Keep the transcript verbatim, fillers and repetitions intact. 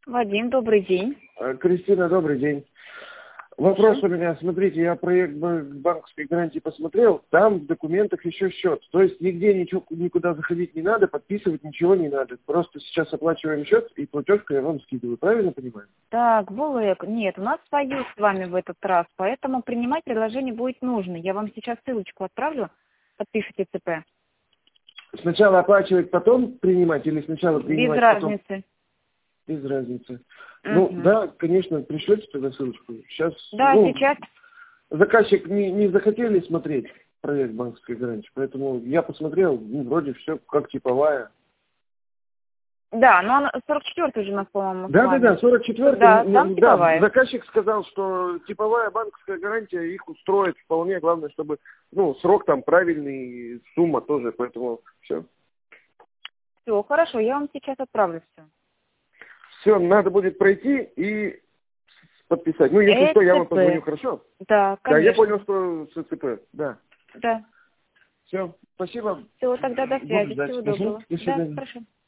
Вадим, добрый день. Э, Кристина, добрый день. Вопрос у меня, смотрите, я проект б- банковской гарантии посмотрел, там в документах еще счет. То есть нигде ничего, никуда заходить не надо, подписывать ничего не надо. Просто сейчас оплачиваем счет и платежку я вам скидываю, правильно понимаю? Так, Булык, нет, у нас союз с вами в этот раз, поэтому принимать предложение будет нужно. Я вам сейчас ссылочку отправлю, подпишите ЦП. Сначала оплачивать, потом принимать или сначала Без принимать, потом? разницы. Без разницы. Ну, Мгм. да, конечно, пришлете тогда ссылочку. Сейчас, Да, ну, сейчас. заказчик не, не захотели смотреть проект банковской гарантии, поэтому я посмотрел, ну, вроде все как типовая. Да, но он сорок четвёртый уже у нас, по-моему, с Да, да, вами. да, сорок четвёртый, Да, там м, да, типовая. заказчик сказал, что типовая банковская гарантия их устроит вполне, главное, чтобы, ну, срок там правильный, сумма тоже, поэтому все. Все, хорошо, я вам сейчас отправлю все. Все, надо будет пройти и подписать. Ну, если что, я вам позвоню, ЭЦП. хорошо? Да, Да, я конечно. понял, что с ЦП, да. Да. Все, спасибо, Все, тогда до буду связи. ждать. Всего Мгм. доброго. До Да, свидания. хорошо.